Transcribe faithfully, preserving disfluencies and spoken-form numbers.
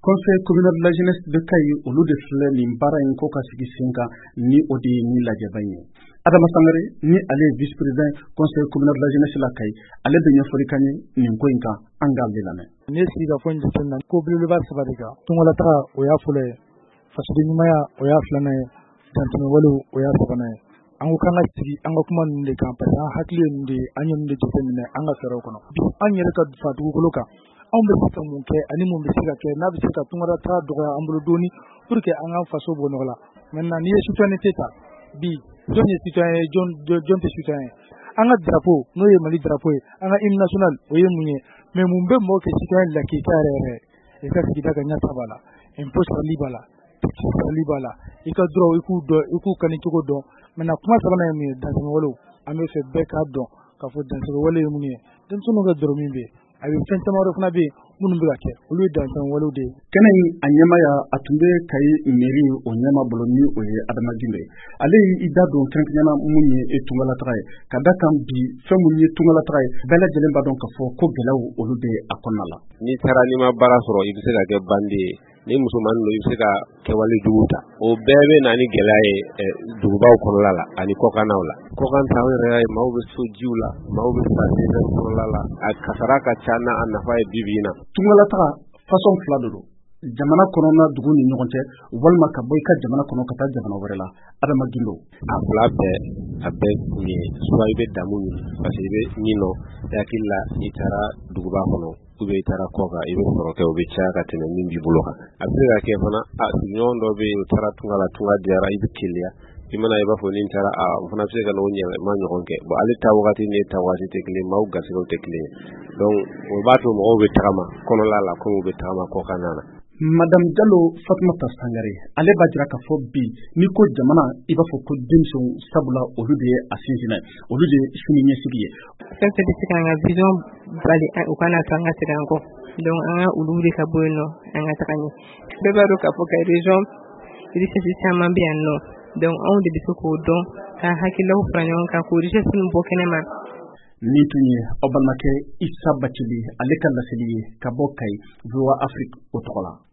Conseil communal de la jeunesse de Kayi olu de filɛ nin baara in ko ka sigi sen kan ni o de ye ni lajɛba ye. Adama Sangare ni ale ye vice président Conseil communal de la jeunesse la Kayi, ale bɛ ɲɛfɔli kan ye nin ko in kan, an k'a lamɛn. Ne sigi ka fɔ n jateminɛ ko belebeleba saba de kan. Tungalataga o y'a fɔlɔ ye, fasoden ɲumanya o y'a filanan ye, dantɛmɛwalew o y'a sabanan ye. An ko k'an ka sigi an ka kuma ninnu de kan parce que an hakili ye nin de ye, an ye nin de jateminɛ an ka fɛɛrɛw kɔnɔ. Bi an yɛrɛ ka fa dugukolo kan, anw bɛ se ka mun kɛ ani mun bɛ se ka kɛ n'a bɛ se ka tungalataga dɔgɔya an bolo dɔɔni pour que an ka faso bɔ nɔgɔ la. Maintenant n'i ye citoyenneté ta, bi jɔn ye citoyen ye, jɔn jɔn tɛ citoyen ye. An ka drapeau n'o ye Mali drapeau ye, an ka hymne national o ye mun ye, mais mun bɛ mɔgɔ kɛ citoyen lakika yɛrɛ yɛrɛ i ka sigida ka ɲɛtaga b'a la, impôt sarali b'a la, taxe sarali b'a la, i ka droit i k'u dɔn i k'u kani cogo dɔn. Maintenant kuma sabanan ye mun ye, dansɛbɛwalew an bɛ fɛ bɛɛ k'a dɔn k'a fɔ dansɛbɛwale ye mun ye. Denmisɛnninw ka dɔrɔ min bɛ yen, a bɛ fɛn caman wɛrɛ fana bɛ yen minnu bɛ ka kɛ, olu ye dansɛbɛwalew de ye. Kɛnɛ in a ɲɛmaya a tun bɛ Kayi mairie o ɲɛma bolo ni o ye Adama Gindo ye. Ale y'i da don kɛrɛnkɛrɛnnenya mun ye e tungalataga ye, ka da kan bi fɛn mun ye tungalataga ye, bɛɛ lajɛlen b'a dɔn k'a fɔ ko gɛlɛyaw olu bɛ a kɔnɔna la. N'i taara n'i ma baara sɔrɔ i bɛ se ka kɛ bandi ye, ni musomanin don i bɛ se ka kɛwale jugu ta. O bɛɛ bɛ na ni gɛlɛya ye dugubaw kɔnɔna la ani kɔkannaw la. Kɔkan ta o yɛrɛ ye maaw bɛ so jiw la, maaw bɛ sa désert kɔnɔna la, a kasara ka ca n'a a nafa ye bi bi in na. Tungalataga façon fila de don. Jamana kɔnɔna dugu ni ɲɔgɔn cɛ walima ka bɔ i ka jamana kɔnɔ ka taa jamana wɛrɛ la. Adama Gindo. A fila bɛɛ a bɛɛ kun ye soit i bɛ damu ɲini parce que i bɛ ɲin nɔ i hakili la i taara duguba kɔnɔ ou bien i taara kɔ kan i bɛ sɔrɔ kɛ o bɛ caya ka tɛmɛ min b'i bolo kan. A bɛ se ka kɛ fana a sigiɲɔgɔn dɔ bɛ yen o taara tunga la tunga diyara i bɛ keleya i mana i b'a fɔ ni taara a o fana bɛ se ka n'o ɲɛma ɲɔgɔn kɛ. Bon ale ta wagati ni ta wagati tɛ kelen maaw gasigiw tɛ kelen ye. Donc o b'a to mɔgɔw bɛ tagama kɔnɔla la comme u bɛ tagama kɔkanna na. Madame Diallo Fatumata Sangare ale b'a jira k'a fɔ bi ni ko jamana i b'a fɔ ko denmisɛnw sabula olu de ye a sinsinna olu de ye sini ɲɛsigi ye. Fɛn fɛn bɛ se k'an ka vision bali u kana to an ka segin an kɔ, donc an ka olu de ka bɔ yen nɔ an ka taga ɲɛ. Bɛɛ b'a dɔn k'a fɔ ka région richesse caman bɛ yan nɔ, donc anw de bɛ se k'o dɔn ka hakililaw fara ɲɔgɔn kan k'o richesse ninnu bɔ kɛnɛma. Ni tun ye aw balimakɛ Isa Bacili ale ka laseli ye ka bɔ Kayi V O A Afrique o tɔgɔ la.